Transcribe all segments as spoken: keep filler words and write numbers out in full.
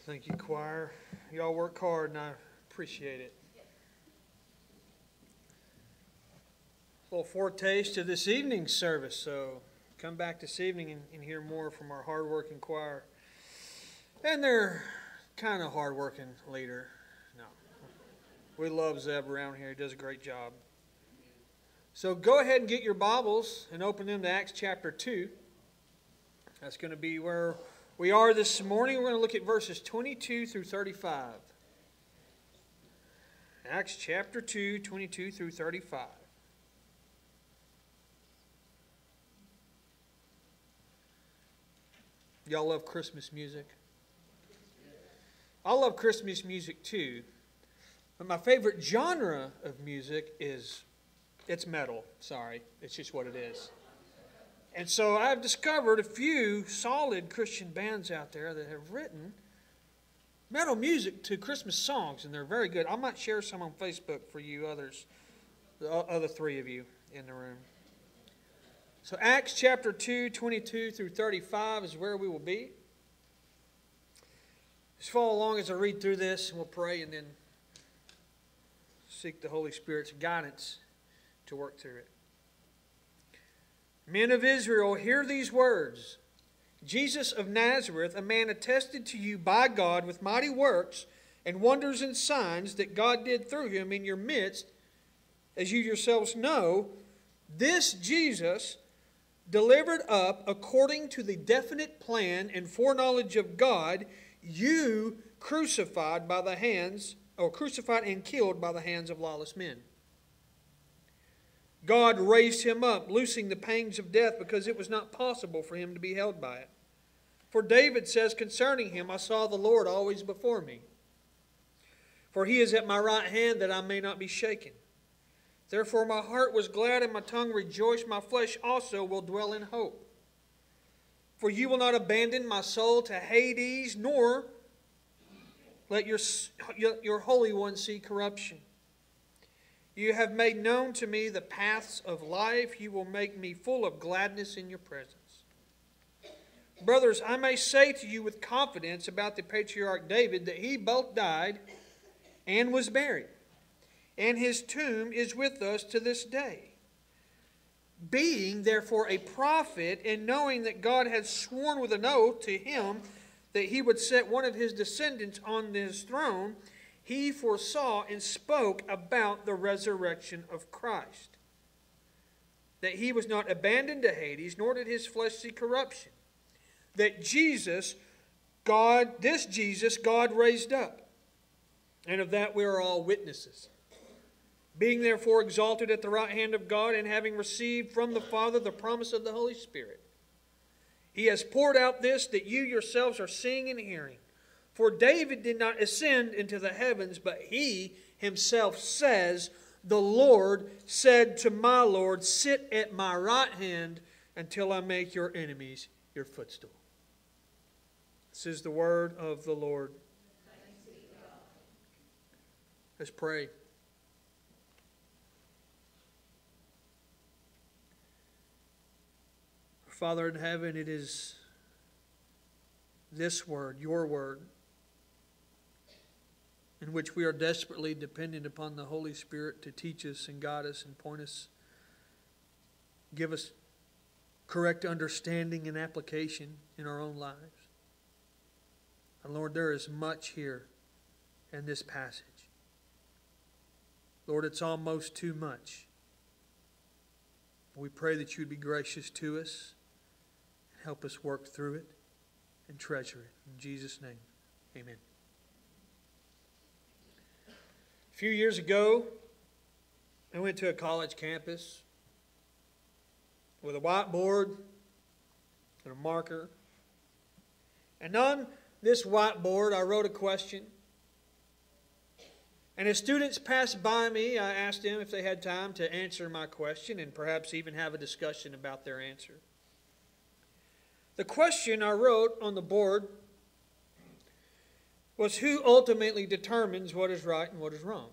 Thank you, choir. Y'all work hard, and I appreciate it. A little foretaste of this evening's service, so come back this evening and, and hear more from our hard-working choir. And their kind of hard-working leader. No. We love Zeb around here. He does a great job. So go ahead and get your Bibles and open them to Acts chapter two. That's going to be where we are this morning. We're going to look at verses twenty-two through thirty-five. Acts chapter two, twenty-two through thirty-five. Y'all love Christmas music? I love Christmas music too. But my favorite genre of music is, it's metal. Sorry, it's just what it is. And so I've discovered a few solid Christian bands out there that have written metal music to Christmas songs, and they're very good. I might share some on Facebook for you others, the other three of you in the room. So Acts chapter two, twenty-two through thirty-five is where we will be. Just follow along as I read through this, and we'll pray and then seek the Holy Spirit's guidance to work through it. Men of Israel, hear these words. Jesus of Nazareth, a man attested to you by God with mighty works and wonders and signs that God did through him in your midst, as you yourselves know, this Jesus delivered up according to the definite plan and foreknowledge of God, you crucified by the hands, or crucified and killed by the hands of lawless men. God raised him up, loosing the pangs of death, because it was not possible for him to be held by it. For David says concerning him, I saw the Lord always before me. For he is at my right hand, that I may not be shaken. Therefore my heart was glad, and my tongue rejoiced. My flesh also will dwell in hope. For you will not abandon my soul to Hades, nor let your, your Holy One see corruption. You have made known to me the paths of life. You will make me full of gladness in your presence. Brothers, I may say to you with confidence about the patriarch David that he both died and was buried, and his tomb is with us to this day. Being therefore a prophet, and knowing that God had sworn with an oath to him that he would set one of his descendants on his throne, he foresaw and spoke about the resurrection of Christ, that he was not abandoned to Hades, nor did his flesh see corruption, that Jesus, God, this Jesus, God raised up, and of that we are all witnesses. Being therefore exalted at the right hand of God, and having received from the Father the promise of the Holy Spirit, he has poured out this that you yourselves are seeing and hearing. For David did not ascend into the heavens, but he himself says, the Lord said to my Lord, sit at my right hand until I make your enemies your footstool. This is the word of the Lord. Let's pray. Father in heaven, it is this word, your word, in which we are desperately dependent upon the Holy Spirit to teach us and guide us and point us, give us correct understanding and application in our own lives. And Lord, there is much here in this passage. Lord, it's almost too much. We pray that you would be gracious to us and help us work through it and treasure it. In Jesus' name, amen. A few years ago, I went to a college campus with a whiteboard and a marker. And on this whiteboard, I wrote a question. And as students passed by me, I asked them if they had time to answer my question and perhaps even have a discussion about their answer. The question I wrote on the board was, who ultimately determines what is right and what is wrong?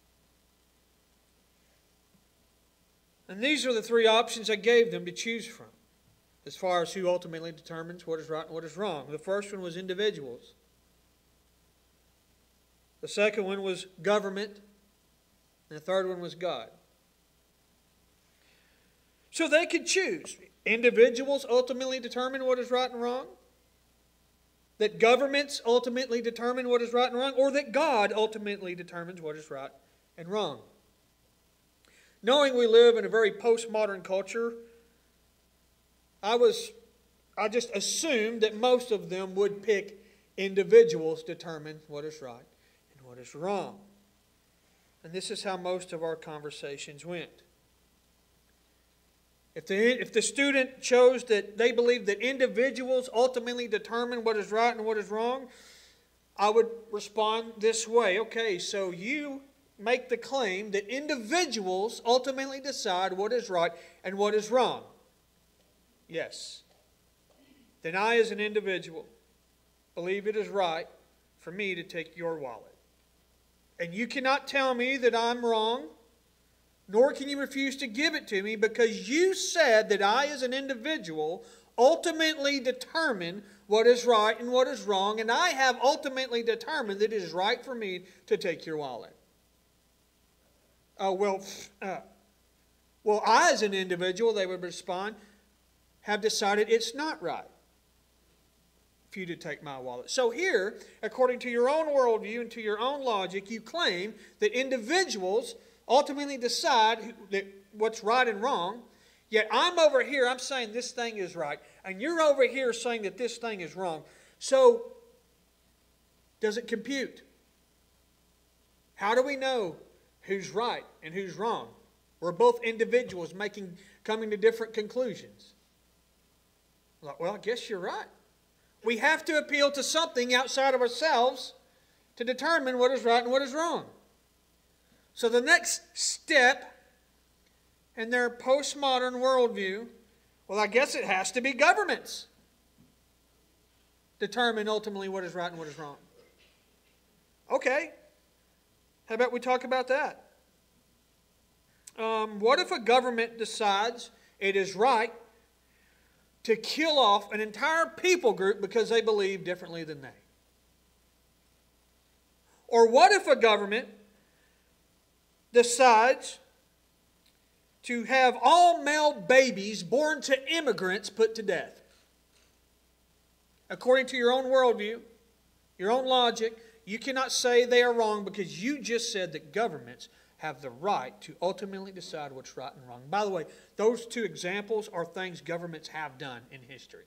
And these are the three options I gave them to choose from as far as who ultimately determines what is right and what is wrong. The first one was individuals. The second one was government. And the third one was God. So they could choose. Individuals ultimately determine what is right and wrong. That governments ultimately determine what is right and wrong. Or that God ultimately determines what is right and wrong. Knowing we live in a very postmodern culture, I was, I just assumed that most of them would pick individuals determine what is right and what is wrong. And this is how most of our conversations went. If the, if the student chose that they believe that individuals ultimately determine what is right and what is wrong, I would respond this way. Okay, so you make the claim that individuals ultimately decide what is right and what is wrong. Yes. Then I, as an individual, believe it is right for me to take your wallet. And you cannot tell me that I'm wrong, nor can you refuse to give it to me, because you said that I, as an individual, ultimately determine what is right and what is wrong, and I have ultimately determined that it is right for me to take your wallet. Oh, well, uh, well, I, as an individual, they would respond, have decided it's not right for you to take my wallet. So here, according to your own worldview and to your own logic, you claim that individuals ultimately decide who, that what's right and wrong, yet I'm over here, I'm saying this thing is right, and you're over here saying that this thing is wrong. So, does it compute? How do we know who's right and who's wrong? We're both individuals making, coming to different conclusions. Like, well, I guess you're right. We have to appeal to something outside of ourselves to determine what is right and what is wrong. So the next step in their postmodern worldview, well, I guess it has to be governments determine ultimately what is right and what is wrong. Okay. How about we talk about that? Um, what if a government decides it is right to kill off an entire people group because they believe differently than they? Or what if a government decides to have all male babies born to immigrants put to death? According to your own worldview, your own logic, you cannot say they are wrong because you just said that governments have the right to ultimately decide what's right and wrong. By the way, those two examples are things governments have done in history.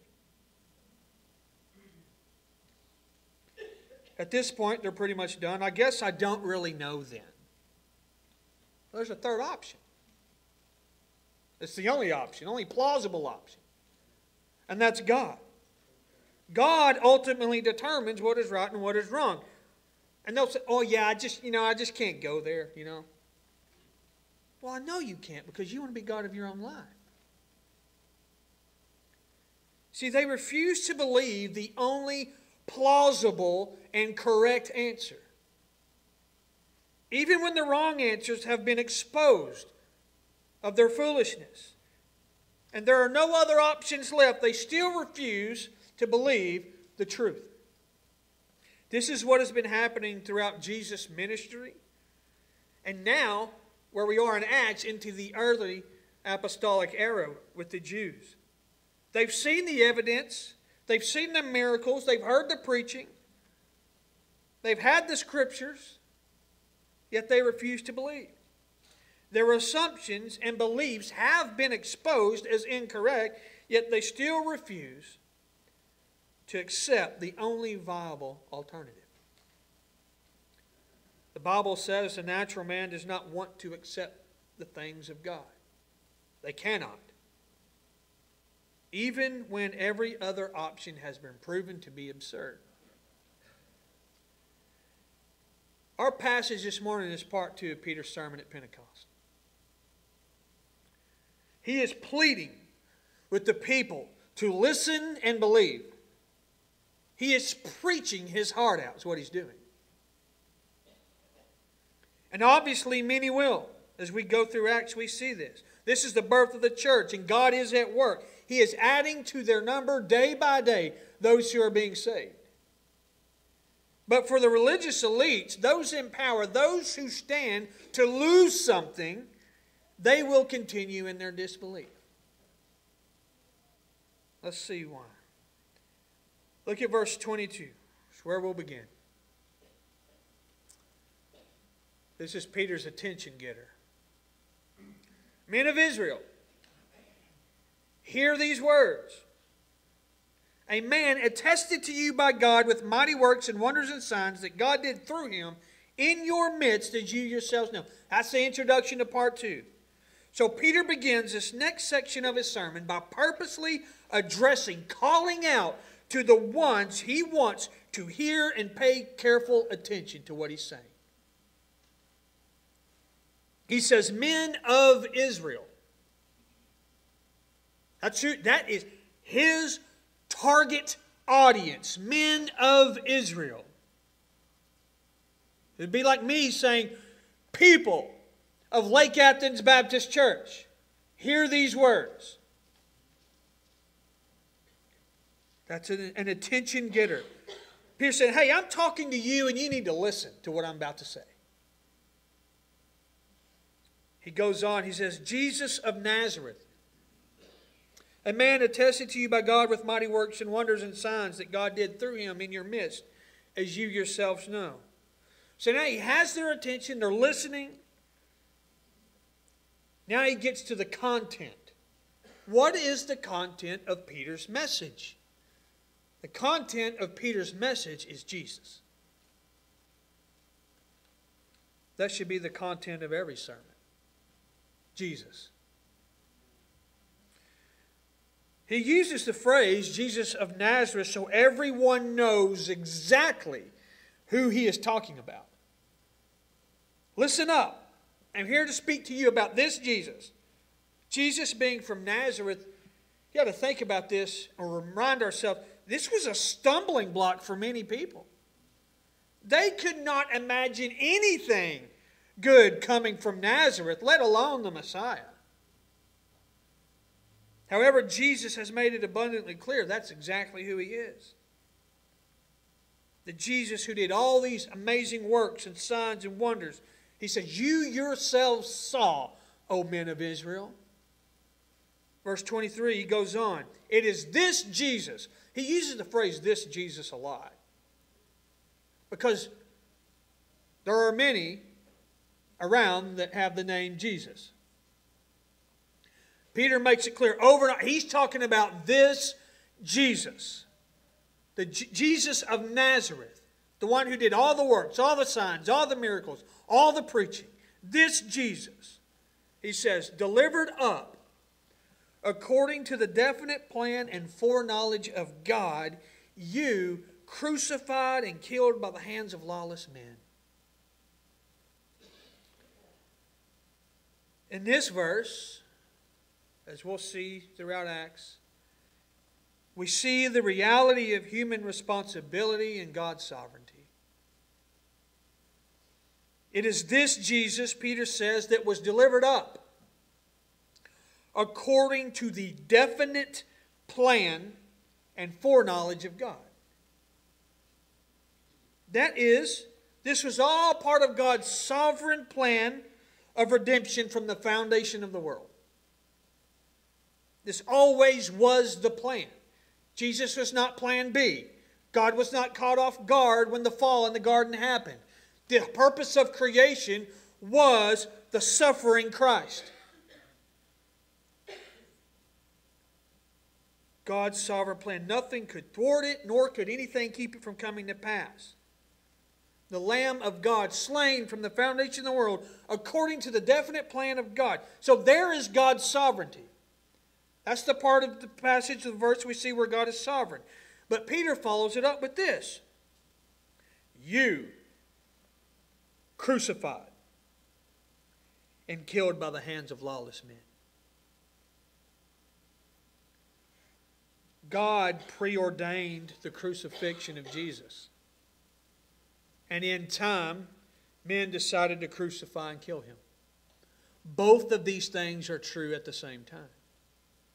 At this point, they're pretty much done. I guess I don't really know then. There's a third option. It's the only option, only plausible option. And that's God. God ultimately determines what is right and what is wrong. And they'll say, oh yeah, I just, you know, I just can't go there, you know. Well, I know you can't because you want to be God of your own life. See, they refuse to believe the only plausible and correct answer. Even when the wrong answers have been exposed of their foolishness, and there are no other options left, they still refuse to believe the truth. This is what has been happening throughout Jesus' ministry, and now, where we are in Acts, into the early apostolic era with the Jews. They've seen the evidence, they've seen the miracles, they've heard the preaching, they've had the scriptures, yet they refuse to believe. Their assumptions and beliefs have been exposed as incorrect, yet they still refuse to accept the only viable alternative. The Bible says the natural man does not want to accept the things of God. They cannot. Even when every other option has been proven to be absurd. Our passage this morning is part two of Peter's sermon at Pentecost. He is pleading with the people to listen and believe. He is preaching his heart out, is what he's doing. And obviously many will. As we go through Acts, we see this. This is the birth of the church, and God is at work. He is adding to their number day by day those who are being saved. But for the religious elites, those in power, those who stand to lose something, they will continue in their disbelief. Let's see why. Look at verse twenty-two. That's where we'll begin. This is Peter's attention getter. Men of Israel, hear these words. A man attested to you by God with mighty works and wonders and signs that God did through him in your midst, as you yourselves know. That's the introduction to part two. So Peter begins this next section of his sermon by purposely addressing, calling out to the ones he wants to hear and pay careful attention to what he's saying. He says, men of Israel. That's who, that is his target audience. Men of Israel. It'd be like me saying, people of Lake Athens Baptist Church, hear these words. That's an, an attention getter. Peter said, hey, I'm talking to you and you need to listen to what I'm about to say. He goes on, he says, Jesus of Nazareth, a man attested to you by God with mighty works and wonders and signs that God did through him in your midst, as you yourselves know. So now he has their attention, they're listening. Now he gets to the content. What is the content of Peter's message? The content of Peter's message is Jesus. That should be the content of every sermon. Jesus. He uses the phrase Jesus of Nazareth so everyone knows exactly who he is talking about. Listen up. I'm here to speak to you about this Jesus. Jesus being from Nazareth, you got to think about this or remind ourselves, this was a stumbling block for many people. They could not imagine anything good coming from Nazareth, let alone the Messiah. However, Jesus has made it abundantly clear that's exactly who he is. The Jesus who did all these amazing works and signs and wonders. He says, you yourselves saw, O men of Israel. Verse twenty-three, he goes on. It is this Jesus. He uses the phrase, this Jesus a lot. Because there are many around that have the name Jesus. Peter makes it clear over and over. He's talking about this Jesus. The J- Jesus of Nazareth. The one who did all the works, all the signs, all the miracles, all the preaching. This Jesus, he says, delivered up according to the definite plan and foreknowledge of God, you crucified and killed by the hands of lawless men. In this verse, as we'll see throughout Acts, we see the reality of human responsibility and God's sovereignty. It is this Jesus, Peter says, that was delivered up according to the definite plan and foreknowledge of God. That is, this was all part of God's sovereign plan of redemption from the foundation of the world. This always was the plan. Jesus was not plan B. God was not caught off guard when the fall in the garden happened. The purpose of creation was the suffering Christ. God's sovereign plan. Nothing could thwart it, nor could anything keep it from coming to pass. The Lamb of God, slain from the foundation of the world, according to the definite plan of God. So there is God's sovereignty. That's the part of the passage of the verse we see where God is sovereign. But Peter follows it up with this. You crucified and killed by the hands of lawless men. God preordained the crucifixion of Jesus. And in time, men decided to crucify and kill him. Both of these things are true at the same time.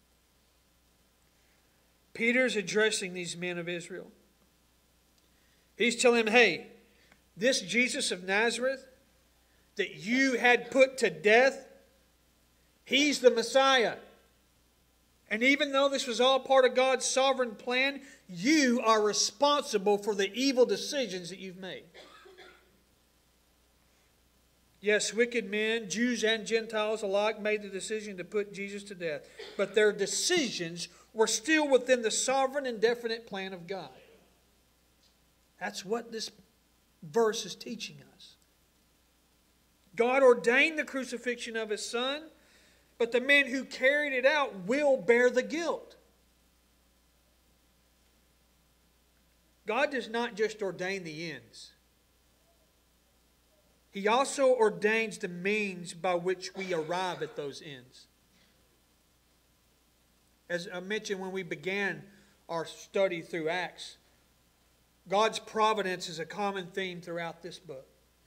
Peter's addressing these men of Israel. He's telling him, hey, this Jesus of Nazareth that you had put to death, He's the Messiah. And even though this was all part of God's sovereign plan, you are responsible for the evil decisions that you've made. Yes, wicked men, Jews and Gentiles alike, made the decision to put Jesus to death. But their decisions were still within the sovereign and definite plan of God. That's what this verse is teaching us. God ordained the crucifixion of His Son, but the men who carried it out will bear the guilt. God does not just ordain the ends. He also ordains the means by which we arrive at those ends. As I mentioned when we began our study through Acts, God's providence is a common theme throughout this book.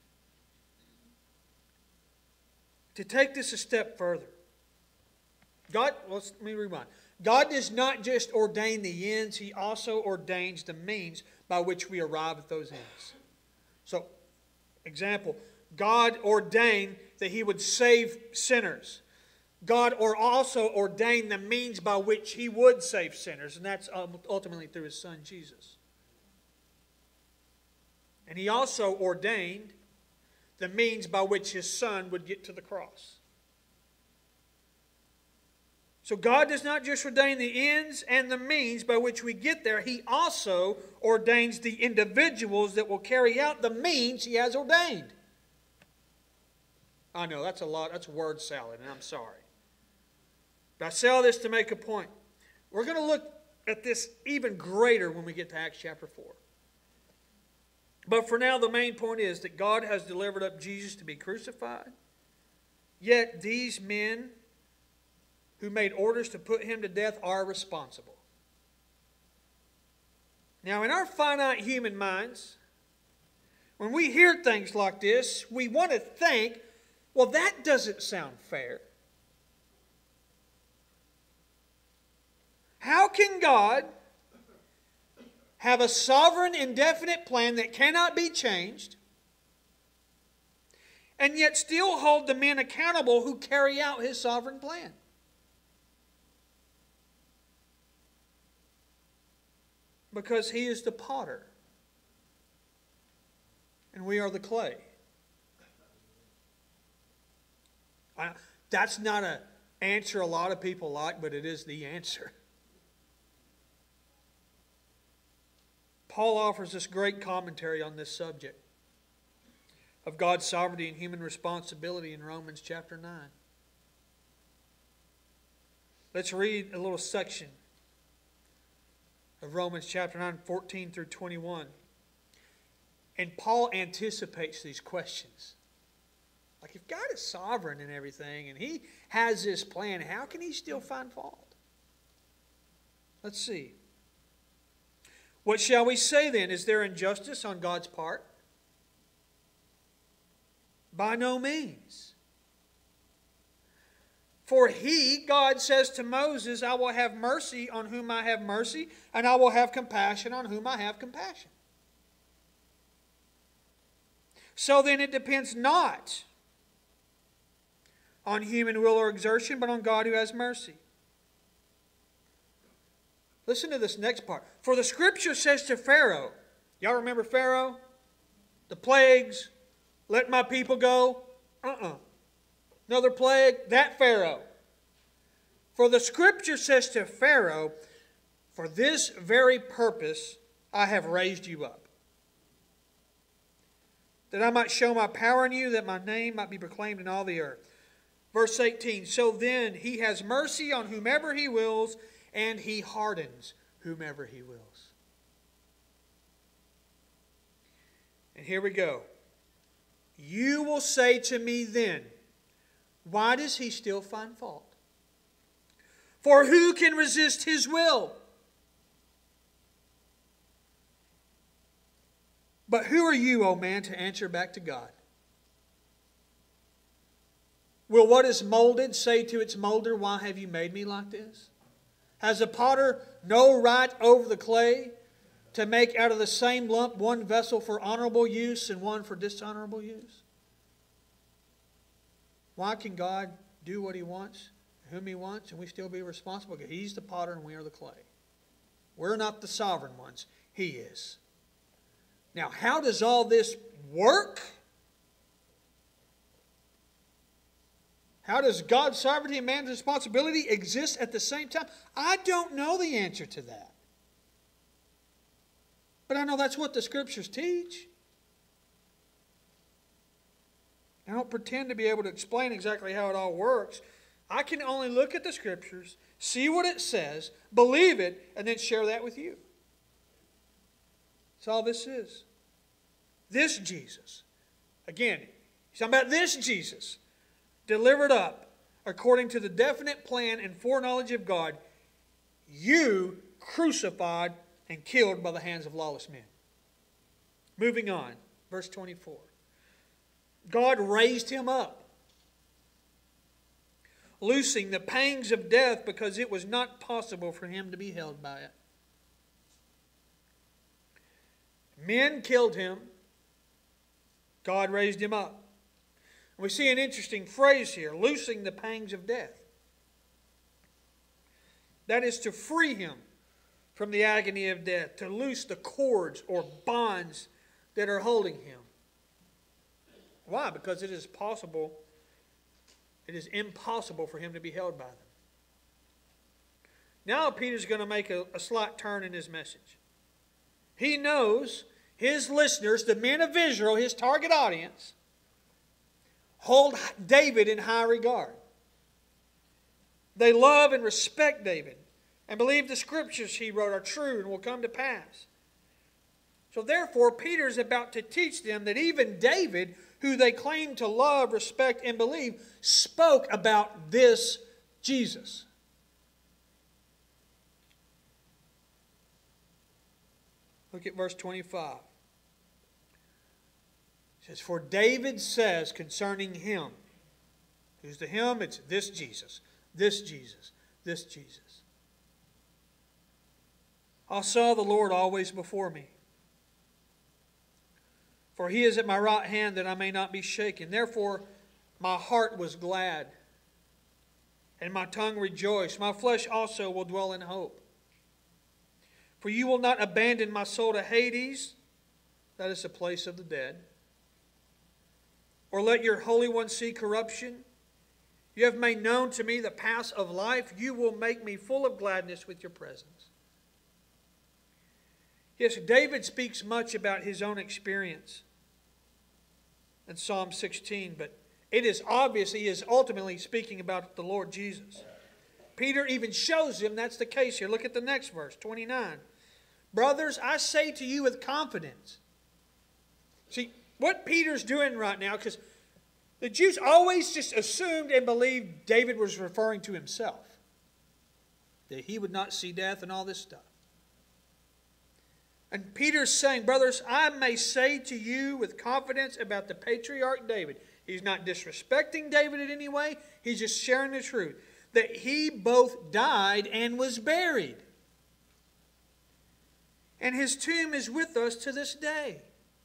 To take this a step further, God, let's, let me rewind. God does not just ordain the ends, He also ordains the means by which we arrive at those ends. So, example, God ordained that He would save sinners. God or also ordained the means by which He would save sinners, and that's ultimately through His Son Jesus. And He also ordained the means by which His Son would get to the cross. So God does not just ordain the ends and the means by which we get there. He also ordains the individuals that will carry out the means He has ordained. I know, that's a lot. That's word salad, and I'm sorry. But I say all this to make a point. We're going to look at this even greater when we get to Acts chapter four. But for now, the main point is that God has delivered up Jesus to be crucified. Yet these men who made orders to put Him to death are responsible. Now, in our finite human minds, when we hear things like this, we want to think, well, that doesn't sound fair. How can God have a sovereign, indefinite plan that cannot be changed, and yet still hold the men accountable who carry out His sovereign plan? Because He is the potter, and we are the clay. I, that's not an answer a lot of people like, but it is the answer. Paul offers us great commentary on this subject of God's sovereignty and human responsibility in Romans chapter nine. Let's read a little section of Romans chapter nine, fourteen through twenty-one. And Paul anticipates these questions. Like, if God is sovereign and everything, and He has this plan, how can He still find fault? Let's see. What shall we say then? Is there injustice on God's part? By no means. For He, God says to Moses, I will have mercy on whom I have mercy, and I will have compassion on whom I have compassion. So then it depends not on human will or exertion, but on God who has mercy. Listen to this next part. For the Scripture says to Pharaoh, y'all remember Pharaoh? The plagues, let my people go. Uh-uh. Another plague, that Pharaoh. For the Scripture says to Pharaoh, for this very purpose I have raised you up, that I might show my power in you, that my name might be proclaimed in all the earth. Verse eighteen, so then He has mercy on whomever He wills, and He hardens whomever He wills. And here we go. You will say to me then, why does He still find fault? For who can resist His will? But who are you, O man, to answer back to God? Will what is molded say to its molder, why have you made me like this? Has a potter no right over the clay to make out of the same lump one vessel for honorable use and one for dishonorable use? Why can God do what He wants, whom He wants, and we still be responsible? Because He's the potter and we are the clay. We're not the sovereign ones. He is. Now, how does all this work? How does God's sovereignty and man's responsibility exist at the same time? I don't know the answer to that. But I know that's what the Scriptures teach. I don't pretend to be able to explain exactly how it all works. I can only look at the Scriptures, see what it says, believe it, and then share that with you. That's all this is. This Jesus. Again, he's talking about this Jesus. Delivered up according to the definite plan and foreknowledge of God, you crucified and killed by the hands of lawless men. Moving on, verse twenty-four. God raised him up, loosing the pangs of death because it was not possible for him to be held by it. Men killed him. God raised him up. We see an interesting phrase here, loosing the pangs of death. That is to free him from the agony of death, to loose the cords or bonds that are holding him. Why? Because it is possible, it is impossible for him to be held by them. Now Peter's going to make a, a slight turn in his message. He knows his listeners, the men of Israel, his target audience, hold David in high regard. They love and respect David and believe the scriptures he wrote are true and will come to pass. So therefore, Peter's about to teach them that even David, who they claim to love, respect, and believe, spoke about this Jesus. Look at verse twenty-five. It says, for David says concerning him, who's the him? It's this Jesus, this Jesus, this Jesus. I saw the Lord always before me. For he is at my right hand that I may not be shaken. Therefore my heart was glad, and my tongue rejoiced. My flesh also will dwell in hope. For you will not abandon my soul to Hades, that is the place of the dead, or let your Holy One see corruption. You have made known to me the paths of life. You will make me full of gladness with your presence. Yes, David speaks much about his own experience in Psalm sixteen, but it is obvious he is ultimately speaking about the Lord Jesus. Peter even shows him that's the case here. Look at the next verse, twenty-nine. Brothers, I say to you with confidence. See, what Peter's doing right now, because the Jews always just assumed and believed David was referring to himself, that he would not see death and all this stuff. And Peter's saying, brothers, I may say to you with confidence about the patriarch David. He's not disrespecting David in any way. He's just sharing the truth. That he both died and was buried. And his tomb is with us to this day.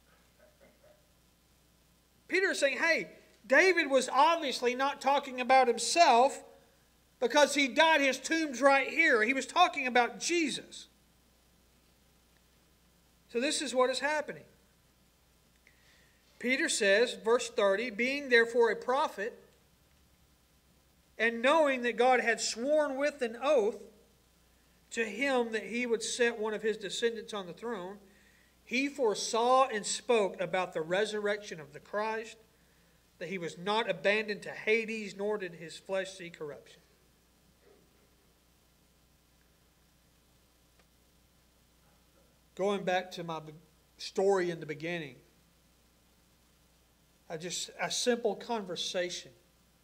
Peter is saying, hey, David was obviously not talking about himself because he died. His tomb's right here. He was talking about Jesus. So this is what is happening. Peter says, verse thirty, being therefore a prophet, and knowing that God had sworn with an oath to him that he would set one of his descendants on the throne, he foresaw and spoke about the resurrection of the Christ, that he was not abandoned to Hades, nor did his flesh see corruption. Going back to my story in the beginning, I just a simple conversation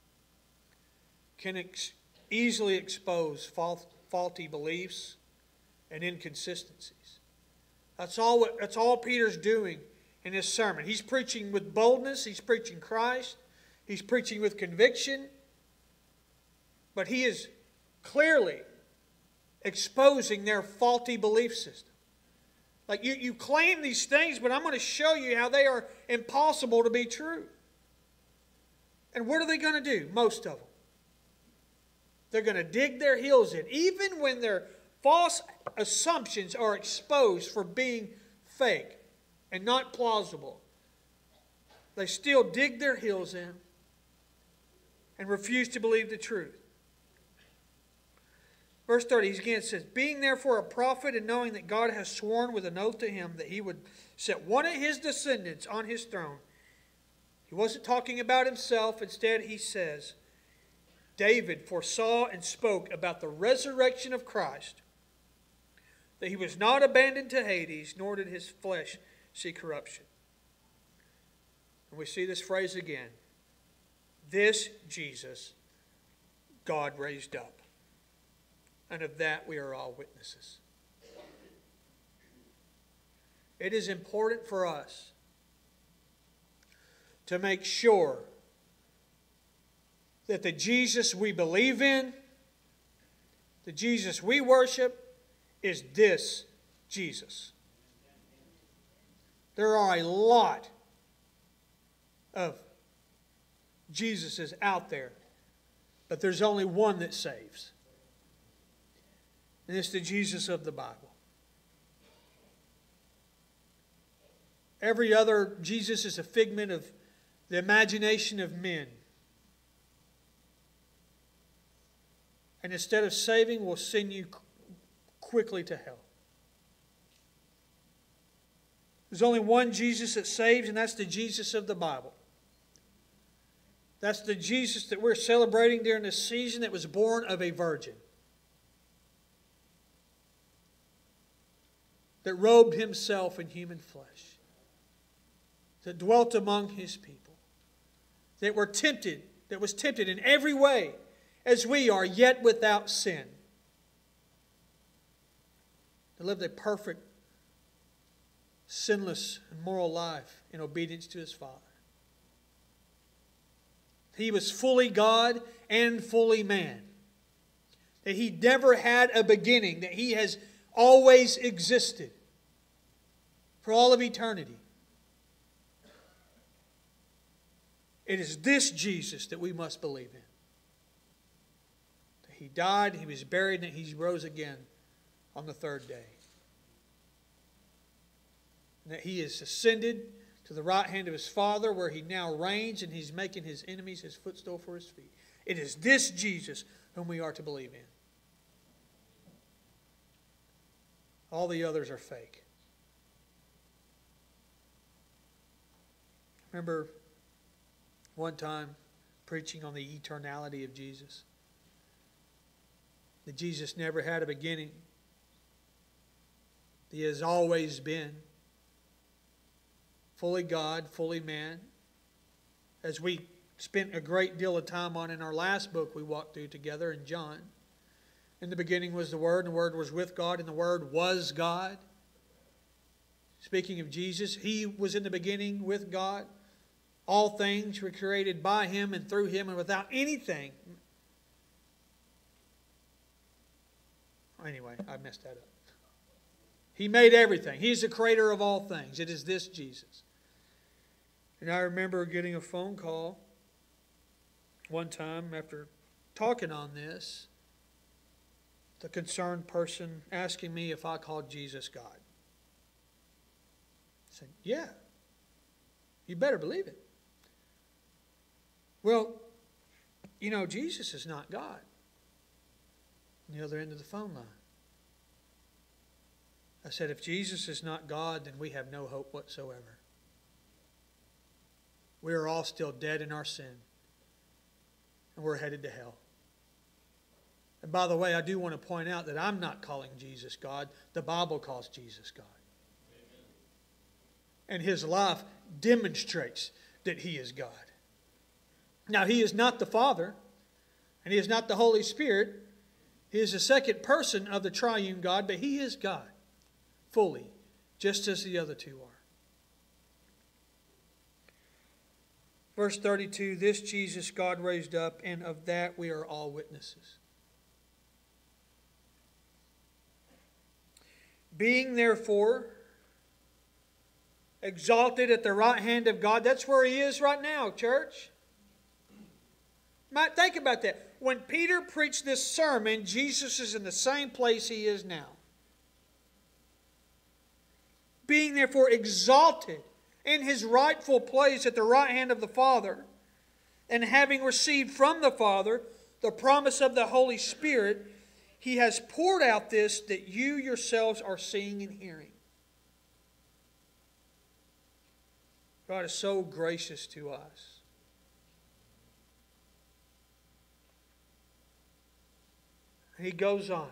can ex easily expose fault, faulty beliefs and inconsistencies. That's all. What, that's all Peter's doing in his sermon. He's preaching with boldness. He's preaching Christ. He's preaching with conviction. But he is clearly exposing their faulty belief system. Like you, you claim these things, but I'm going to show you how they are impossible to be true. And what are they going to do? Most of them. They're going to dig their heels in. Even when their false assumptions are exposed for being fake and not plausible, they still dig their heels in and refuse to believe the truth. Verse thirty again says, being therefore a prophet and knowing that God has sworn with an oath to him that he would set one of his descendants on his throne. He wasn't talking about himself. Instead, he says, David foresaw and spoke about the resurrection of Christ, that he was not abandoned to Hades, nor did his flesh see corruption. And we see this phrase again. This Jesus God raised up. And of that we are all witnesses. It is important for us to make sure that the Jesus we believe in, the Jesus we worship, is this Jesus. There are a lot of Jesuses out there, but there's only one that saves. And it's the Jesus of the Bible. Every other Jesus is a figment of the imagination of men. And instead of saving, will send you quickly to hell. There's only one Jesus that saves, and that's the Jesus of the Bible. That's the Jesus that we're celebrating during this season that was born of a virgin. That robed himself in human flesh. That dwelt among his people. That were tempted, that was tempted in every way as we are, yet without sin. That lived a perfect, sinless, and moral life in obedience to his Father. He was fully God and fully man. That he never had a beginning. That he has always existed for all of eternity. It is this Jesus that we must believe in. That he died, he was buried, and he rose again on the third day. And that he is ascended to the right hand of his Father, where he now reigns, and he's making his enemies his footstool for his feet. It is this Jesus whom we are to believe in. All the others are fake. Remember one time preaching on the eternality of Jesus? That Jesus never had a beginning. He has always been fully God, fully man. As we spent a great deal of time on in our last book we walked through together in John. In the beginning was the Word, and the Word was with God, and the Word was God. Speaking of Jesus, He was in the beginning with God. All things were created by Him and through Him, and without anything. Anyway, I messed that up. He made everything. He's the creator of all things. It is this Jesus. And I remember getting a phone call one time after talking on this. The concerned person asking me if I called Jesus God. I said, yeah. You better believe it. Well, you know, Jesus is not God. On the other end of the phone line. I said, if Jesus is not God, then we have no hope whatsoever. We are all still dead in our sin. And we're headed to hell. And by the way, I do want to point out that I'm not calling Jesus God. The Bible calls Jesus God. Amen. And His life demonstrates that He is God. Now, He is not the Father, and He is not the Holy Spirit. He is the second person of the triune God, but He is God fully, just as the other two are. Verse thirty-two, this Jesus God raised up, and of that we are all witnesses. Being therefore exalted at the right hand of God. That's where He is right now, church. Might think about that. When Peter preached this sermon, Jesus is in the same place He is now. Being therefore exalted in His rightful place at the right hand of the Father, and having received from the Father the promise of the Holy Spirit, He has poured out this that you yourselves are seeing and hearing. God is so gracious to us. He goes on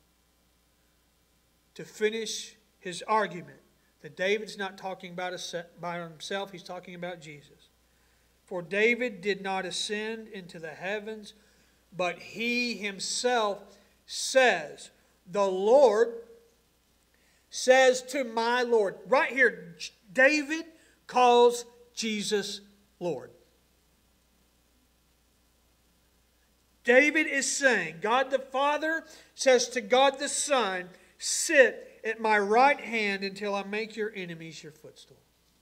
to finish his argument that David's not talking about himself, he's talking about Jesus. For David did not ascend into the heavens, but he himself says, the Lord says to my Lord. Right here, David calls Jesus Lord. David is saying, God the Father says to God the Son, sit at my right hand until I make your enemies your footstool.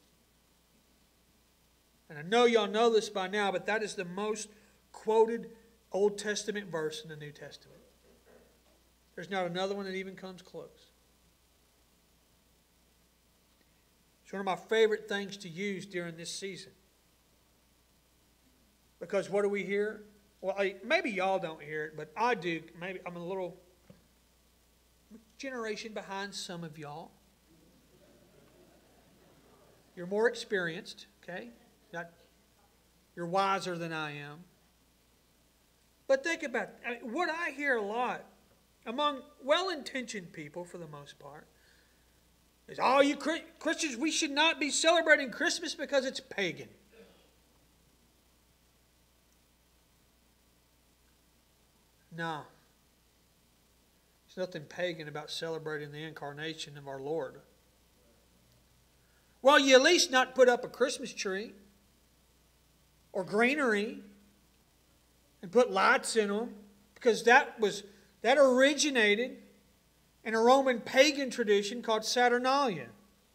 And I know y'all know this by now, but that is the most quoted Old Testament verse in the New Testament. There's not another one that even comes close. It's one of my favorite things to use during this season. Because what do we hear? Well, I, maybe y'all don't hear it, but I do. Maybe I'm a little generation behind some of y'all. You're more experienced, okay? Not, you're wiser than I am. But think about it. I mean, what I hear a lot among well-intentioned people, for the most part, is, oh, you Christians, we should not be celebrating Christmas because it's pagan. No. There's nothing pagan about celebrating the incarnation of our Lord. Well, you at least not put up a Christmas tree or greenery and put lights in them, because that was that originated in a Roman pagan tradition called Saturnalia.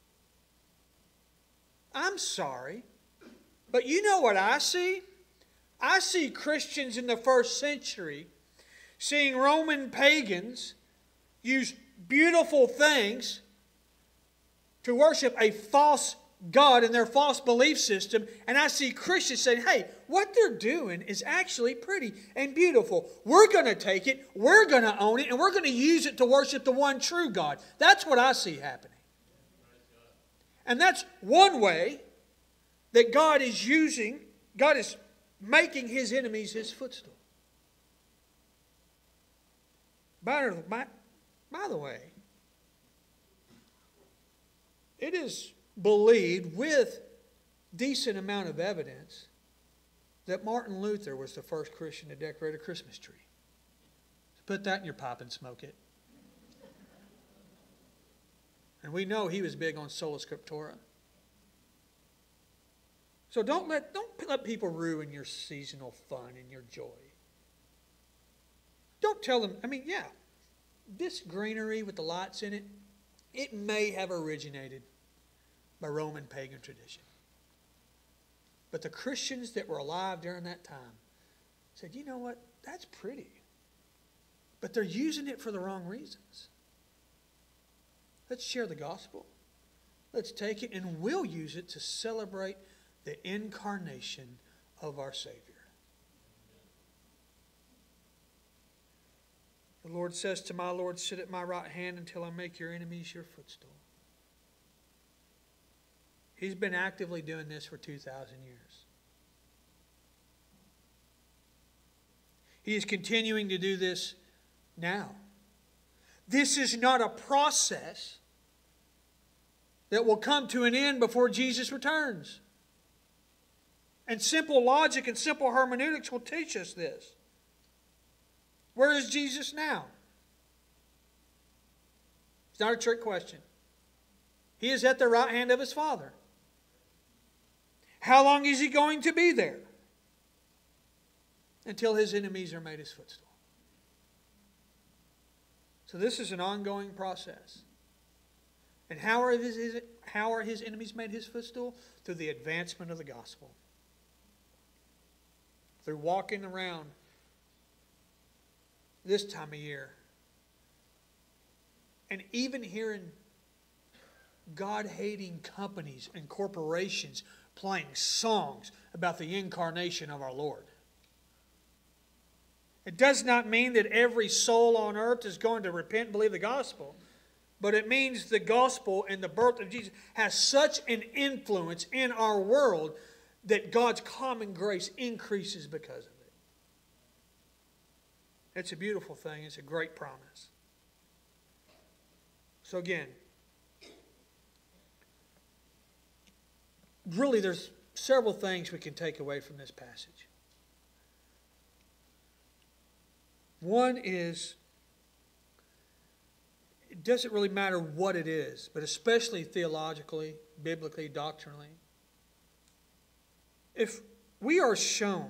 I'm sorry, but you know what I see? I see Christians in the first century seeing Roman pagans use beautiful things to worship a false God in their false belief system. And I see Christians saying, hey, what they're doing is actually pretty and beautiful. We're going to take it, we're going to own it, and we're going to use it to worship the one true God. That's what I see happening. And that's one way that God is using, God is making His enemies His footstool. By, by, by the way, it is believed with decent amount of evidence that Martin Luther was the first Christian to decorate a Christmas tree. So put that in your pipe and smoke it. And we know he was big on sola scriptura. So don't let, don't let people ruin your seasonal fun and your joy. Don't tell them, I mean, yeah, this greenery with the lights in it, it may have originated by Roman pagan tradition. But the Christians that were alive during that time said, you know what, that's pretty. But they're using it for the wrong reasons. Let's share the gospel. Let's take it and we'll use it to celebrate the incarnation of our Savior. The Lord says to my Lord, sit at my right hand until I make your enemies your footstool. He's been actively doing this for two thousand years. He is continuing to do this now. This is not a process that will come to an end before Jesus returns. And simple logic and simple hermeneutics will teach us this. Where is Jesus now? It's not a trick question. He is at the right hand of His Father. How long is He going to be there? Until His enemies are made His footstool. So this is an ongoing process. And how are his, how are his enemies made his footstool? Through the advancement of the gospel. Through walking around this time of year and even hearing God-hating companies and corporations playing songs about the incarnation of our Lord. It does not mean that every soul on earth is going to repent and believe the gospel. But it means the gospel and the birth of Jesus has such an influence in our world that God's common grace increases because of it. It's a beautiful thing. It's a great promise. So again, really there's several things we can take away from this passage. One is, it doesn't really matter what it is, but especially theologically, biblically, doctrinally. If we are shown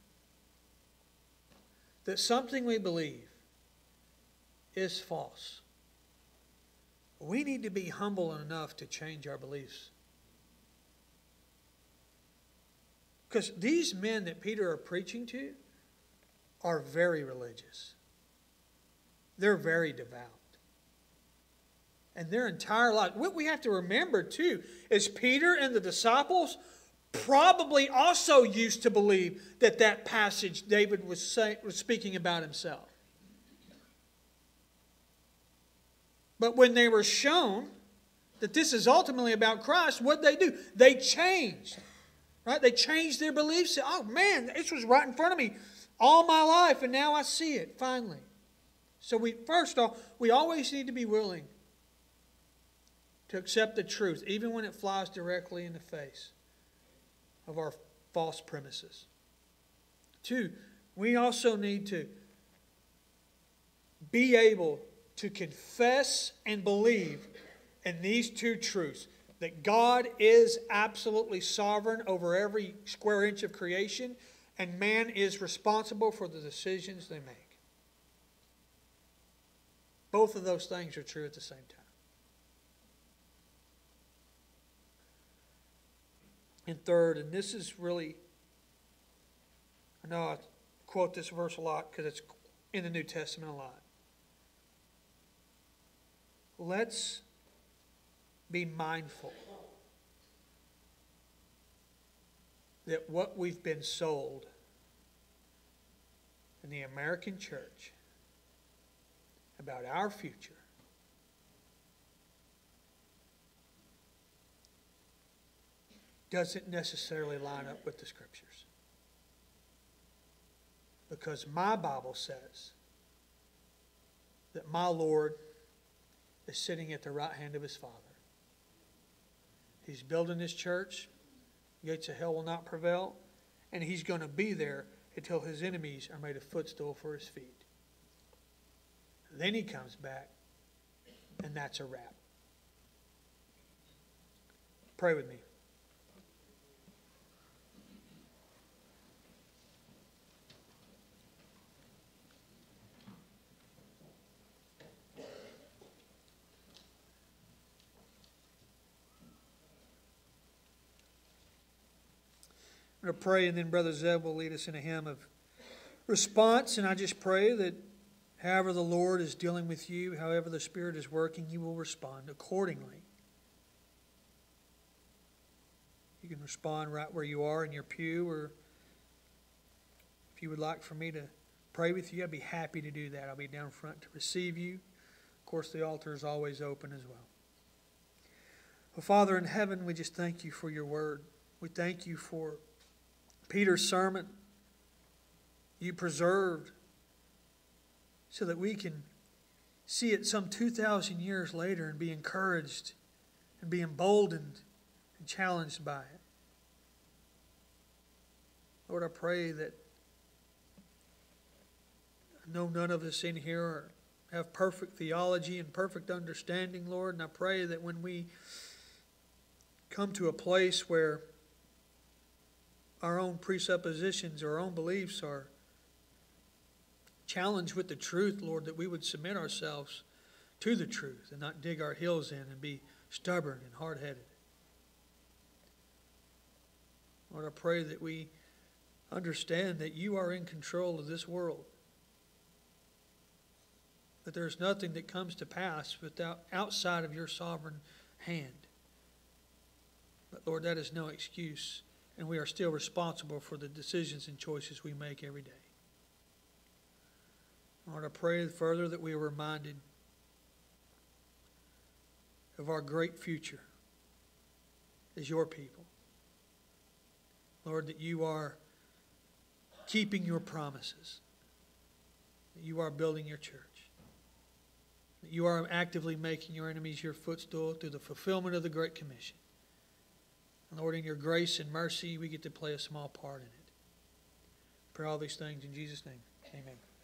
that something we believe is false, we need to be humble enough to change our beliefs. Because these men that Peter are preaching to are very religious. They're very devout. And their entire life. What we have to remember too is Peter and the disciples probably also used to believe that that passage David was, say, was speaking about himself. But when they were shown that this is ultimately about Christ, what did they do? They changed. Right? They changed their beliefs. Oh man, this was right in front of me all my life and now I see it finally. So we first off, we always need to be willing to accept the truth, even when it flies directly in the face of our false premises. Two, we also need to be able to confess and believe in these two truths. That God is absolutely sovereign over every square inch of creation, and man is responsible for the decisions they make. Both of those things are true at the same time. And third, and this is really, I know I quote this verse a lot because it's in the New Testament a lot. Let's be mindful that what we've been sold in the American church about our future doesn't necessarily line up with the Scriptures. Because my Bible says that my Lord is sitting at the right hand of His Father. He's building His church. Gates of hell will not prevail. And He's going to be there until His enemies are made a footstool for His feet. Then He comes back, and that's a wrap. Pray with me. I'm going to pray, and then Brother Zeb will lead us in a hymn of response. And I just pray that however the Lord is dealing with you, however the Spirit is working, you will respond accordingly. You can respond right where you are in your pew, or if you would like for me to pray with you, I'd be happy to do that. I'll be down front to receive you. Of course, the altar is always open as well. Well, Father in heaven, we just thank you for your word. We thank you for Peter's sermon. You preserved so that we can see it some two thousand years later and be encouraged and be emboldened and challenged by it. Lord, I pray that I know none of us in here are, have perfect theology and perfect understanding, Lord, and I pray that when we come to a place where our own presuppositions or our own beliefs are challenged with the truth, Lord, that we would submit ourselves to the truth and not dig our heels in and be stubborn and hard-headed. Lord, I pray that we understand that you are in control of this world. That there's nothing that comes to pass without outside of your sovereign hand. But Lord, that is no excuse, and we are still responsible for the decisions and choices we make every day. Lord, I pray further that we are reminded of our great future as your people. Lord, that you are keeping your promises, that you are building your church, that you are actively making your enemies your footstool through the fulfillment of the Great Commission. And Lord, in your grace and mercy, we get to play a small part in it. Pray all these things in Jesus' name. Amen.